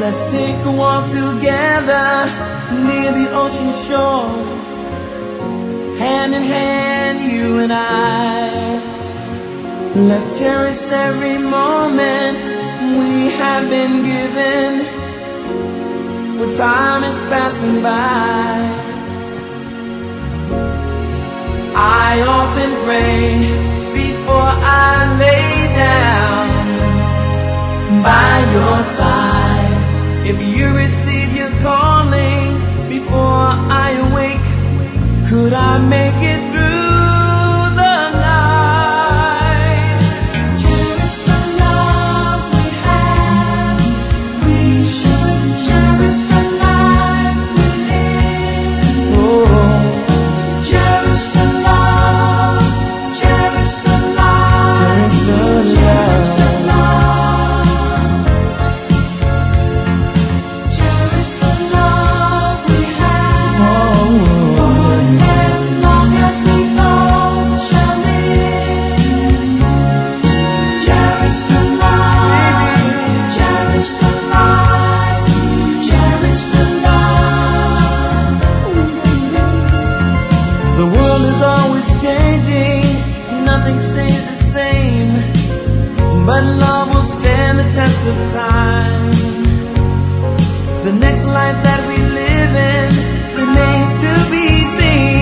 Let's take a walk together near the ocean shore, hand in hand, you and I. Let's cherish every moment we have been given, for time is passing by. I often pray before I lay down by your side. If you receive your calling before I awake, could I make it through the night? Cherish the love we have. We should cherish the life we live. Oh, cherish the love, cherish the life, cherish the love. Nothing stays the same, but love will stand the test of time. The next life that we live in remains to be seen.